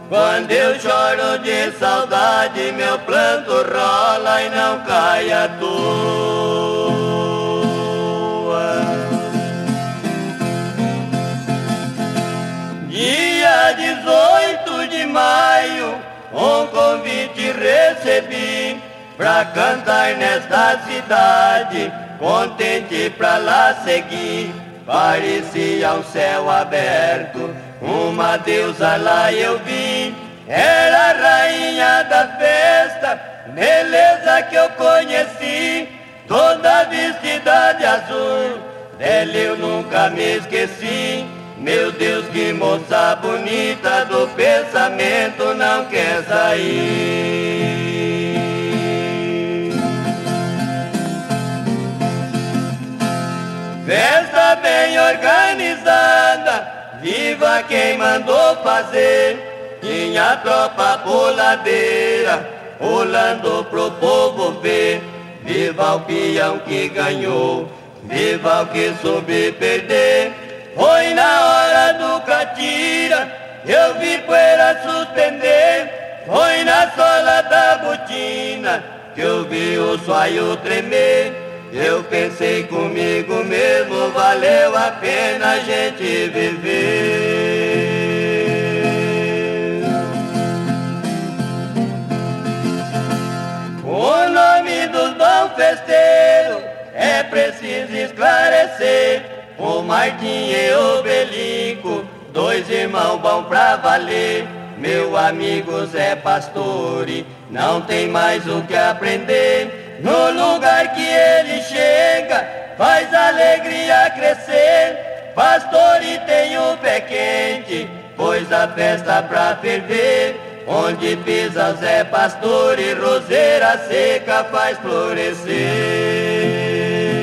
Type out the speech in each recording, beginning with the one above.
Quando eu choro de saudade, meu planto rola e não cai à toa. Dia 18 de maio, um convite recebi pra cantar nesta cidade, contente pra lá seguir. Parecia um céu aberto, uma deusa lá eu vi. Era a rainha da festa, beleza que eu conheci, toda vestida de azul, dela eu nunca me esqueci. Meu Deus, que moça bonita, do pensamento não quer sair. Festa bem organizada, viva quem mandou fazer. Tinha tropa puladeira, pulando pro povo ver. Viva o peão que ganhou, viva o que soube perder. Foi na hora do catira, eu vi poeira suspender. Foi na sola da botina, que eu vi o soalho tremer. Eu pensei comigo mesmo, valeu a pena a gente viver. O nome dos bons festeiros é preciso esclarecer. O Martim e o Belico, dois irmãos bons pra valer. Meu amigo Zé Pastore, não tem mais o que aprender. No lugar que ele chega, faz a alegria crescer. Pastore tem o pé quente, pois a festa pra ferver. Onde pisa Zé Pastore, roseira seca faz florescer.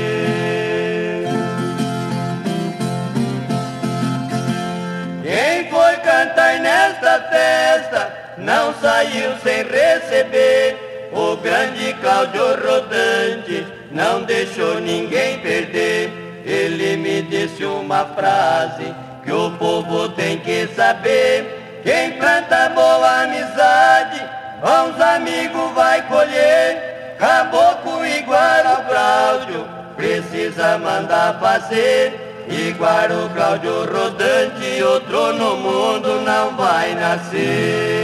Quem foi cantar nesta festa, não saiu sem receber. O grande Cláudio Rodante não deixou ninguém perder. Ele me disse uma frase que o povo tem que saber. Quem planta boa amizade, bons amigos vai colher. Caboclo igual ao Cláudio, precisa mandar fazer. Igual o Cláudio Rodante, outro no mundo não vai nascer.